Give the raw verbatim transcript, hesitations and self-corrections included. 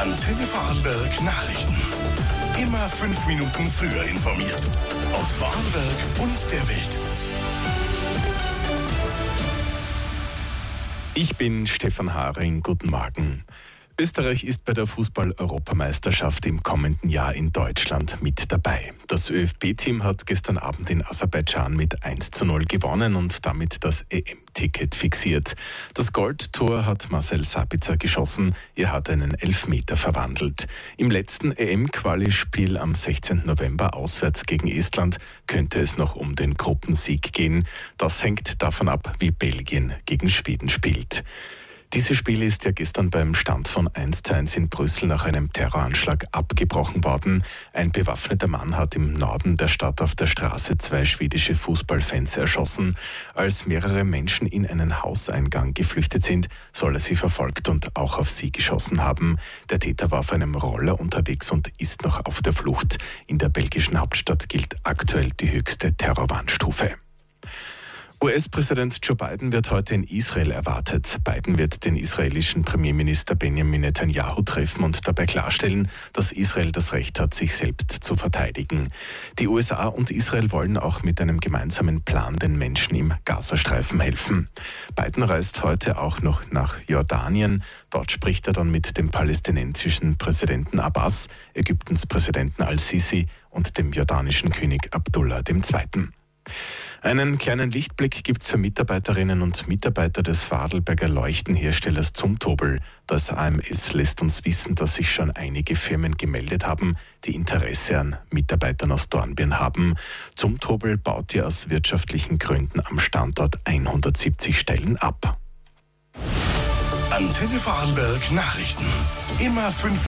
Antenne Vorarlberg Nachrichten. Immer fünf Minuten früher informiert. Aus Vorarlberg und der Welt. Ich bin Stefan Haring. Guten Morgen. Österreich ist bei der Fußball-Europameisterschaft im kommenden Jahr in Deutschland mit dabei. Das ÖFB-Team hat gestern Abend in Aserbaidschan mit eins zu null gewonnen und damit das E M-Ticket fixiert. Das Goldtor hat Marcel Sabitzer geschossen. Er hat einen Elfmeter verwandelt. Im letzten E M-Quali-Spiel am sechzehnten November auswärts gegen Estland könnte es noch um den Gruppensieg gehen. Das hängt davon ab, wie Belgien gegen Schweden spielt. Dieses Spiel ist ja gestern beim Stand von eins zu eins in Brüssel nach einem Terroranschlag abgebrochen worden. Ein bewaffneter Mann hat im Norden der Stadt auf der Straße zwei schwedische Fußballfans erschossen. Als mehrere Menschen in einen Hauseingang geflüchtet sind, soll er sie verfolgt und auch auf sie geschossen haben. Der Täter war auf einem Roller unterwegs und ist noch auf der Flucht. In der belgischen Hauptstadt gilt aktuell die höchste Terrorwarnstufe. U S-Präsident Joe Biden wird heute in Israel erwartet. Biden wird den israelischen Premierminister Benjamin Netanyahu treffen und dabei klarstellen, dass Israel das Recht hat, sich selbst zu verteidigen. Die U S A und Israel wollen auch mit einem gemeinsamen Plan den Menschen im Gazastreifen helfen. Biden reist heute auch noch nach Jordanien. Dort spricht er dann mit dem palästinensischen Präsidenten Abbas, Ägyptens Präsidenten al-Sisi und dem jordanischen König Abdullah der Zweite. Einen kleinen Lichtblick gibt es für Mitarbeiterinnen und Mitarbeiter des Vorarlberger Leuchtenherstellers Zumtobel. Das A M S lässt uns wissen, dass sich schon einige Firmen gemeldet haben, die Interesse an Mitarbeitern aus Dornbirn haben. Zumtobel baut ja aus wirtschaftlichen Gründen am Standort hundertsiebzig Stellen ab. Antenne Vorarlberg Nachrichten. Immer fünf